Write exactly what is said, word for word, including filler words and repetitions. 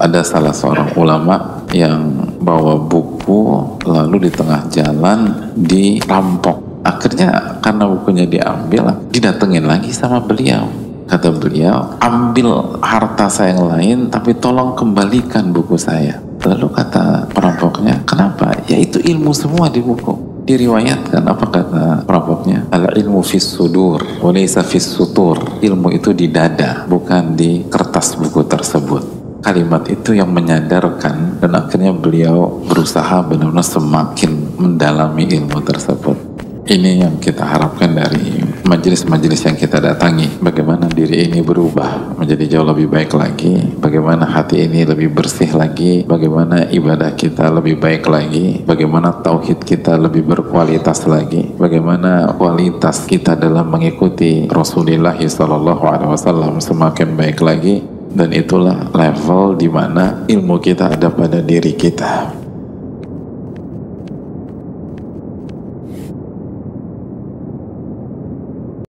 ada salah seorang ulama yang bawa buku lalu di tengah jalan dirampok. Akhirnya karena bukunya diambil, didatengin lagi sama beliau. Kata beliau, ambil harta saya yang lain tapi tolong kembalikan buku saya. Lalu kata perampoknya, kenapa? Ya itu ilmu semua di buku. Diriwayatkan, apa kata perampoknya? Al ilmu fis sudur wa laysa fis sutur. Ilmu itu di dada, bukan di kertas buku tersebut. Kalimat itu yang menyadarkan, dan akhirnya beliau berusaha benar-benar semakin mendalami ilmu tersebut. Ini yang kita harapkan dari majelis-majelis yang kita datangi. Bagaimana diri ini berubah menjadi jauh lebih baik lagi, bagaimana hati ini lebih bersih lagi, bagaimana ibadah kita lebih baik lagi, bagaimana tauhid kita lebih berkualitas lagi, bagaimana kualitas kita dalam mengikuti Rasulullah shallallahu alaihi wasallam semakin baik lagi. Dan itulah level di mana ilmu kita ada pada diri kita.